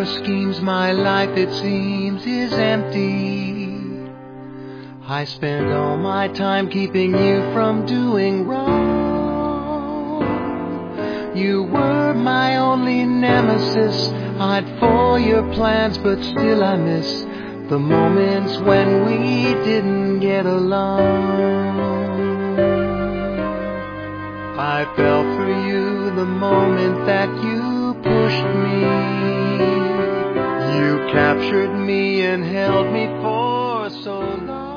your schemes, my life it seems is empty. I spend all my time keeping you from doing wrong. You were my only nemesis. I'd for your plans, but still I miss the moments when we didn't get along. I fell for you the moment that you pushed me. You captured me and held me for so long.